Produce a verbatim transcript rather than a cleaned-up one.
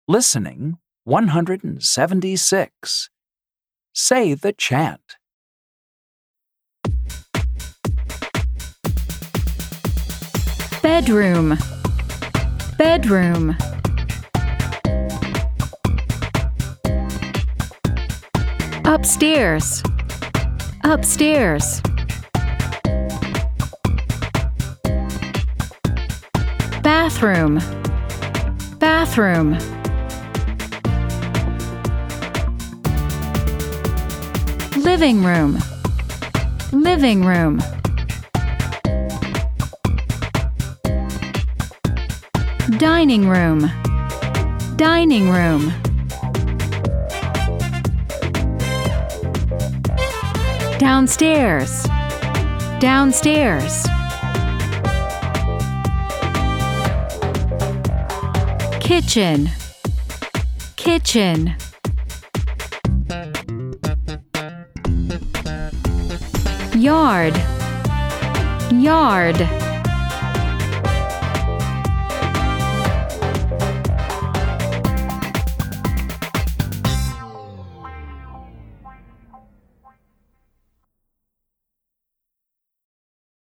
Listening one hundred seventy-six. Say the chant. Bedroom, bedroom. Upstairs, upstairs. Bathroom, bathroom. Living room, living room. Dining room, dining room. Downstairs, downstairs. Kitchen, kitchen. Yard, yard.